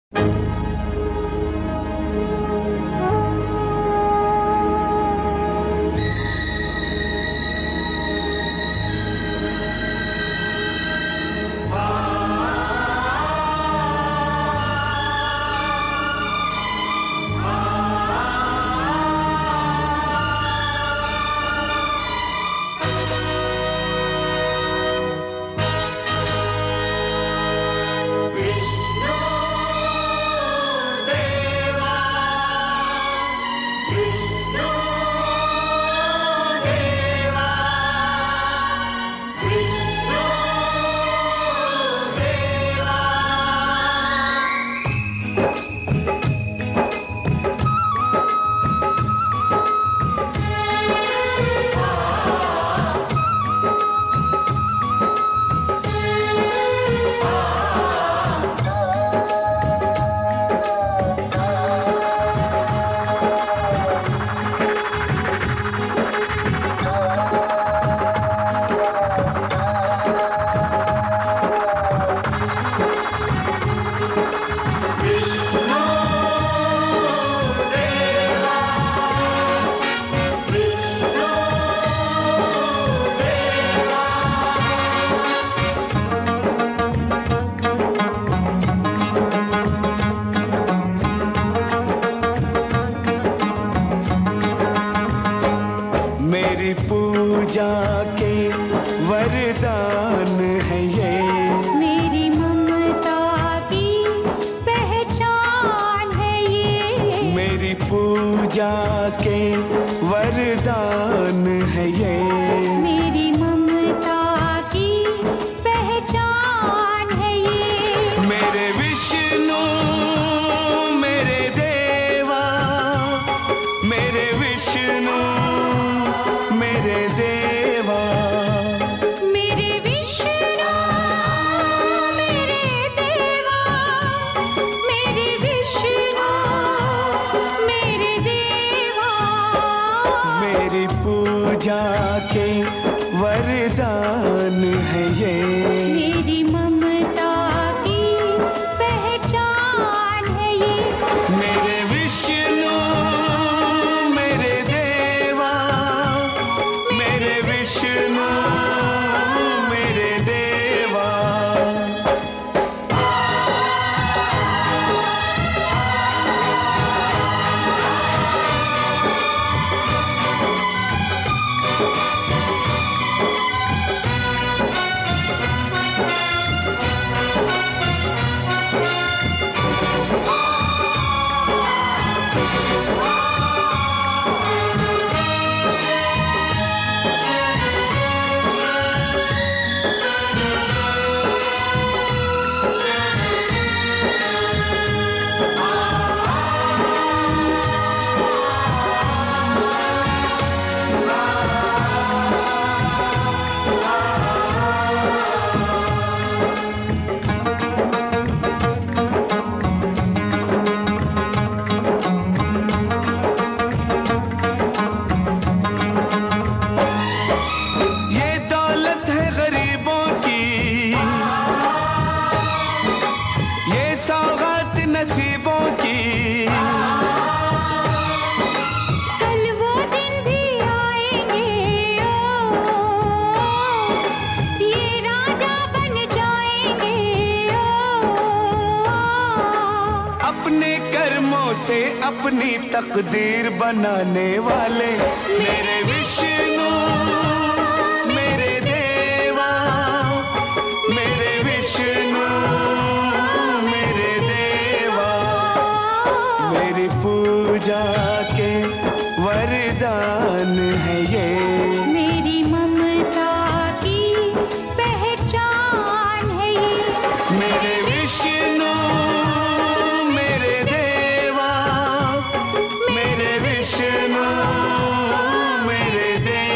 मेरी पूजा के वरदान है ये, मेरी ममता की पहचान है ये, मेरी पूजा के वरदान है ये, मेरी ममता की पहचान है ये। मेरे विष्णु मेरे देवा, मेरे विष्णु मेरे देवा, मेरे विष्णु मेरे देवा, मेरे विष्णु मेरे देवा, मेरी पूजा के वरदान है ये, मेरी ममता की पहचान है ये। मेरे विष्णु मेरे देवा, मेरे विष्णु मेरे देवा। नसीबों की कल वो दिन भी आएंगे, ये राजा बन जाएंगे। अपने कर्मों से अपनी तकदीर बनाने वाले मेरे विष्णु मेरे देवा, मेरे विष्णु मेरे देवा। मेरी पूजा के वरदान है ये, मेरी ममता की पहचान है ये। मेरे विष्णु मेरे देवा, मेरे विष्णु मेरे देवा।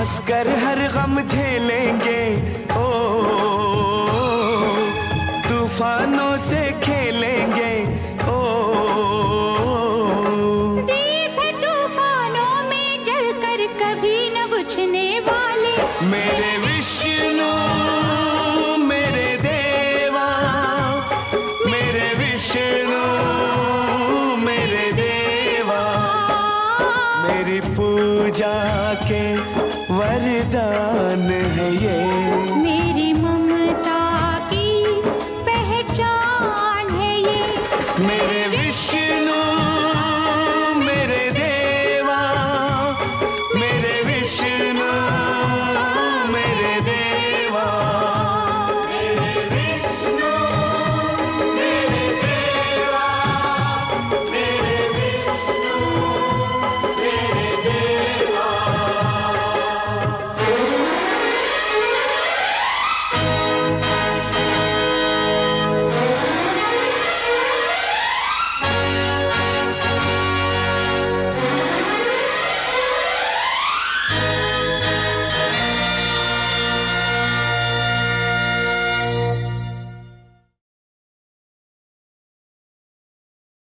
हंसकर हर गम झेलेंगे, ओ तूफानों से खेलेंगे, ओ दीप है तूफानों में जलकर कभी न बुझने वाले। मेरे विष्णु मेरे देवा, मेरे विष्णु मेरे देवा, मेरी पूजा के वरदान है ये। मेरे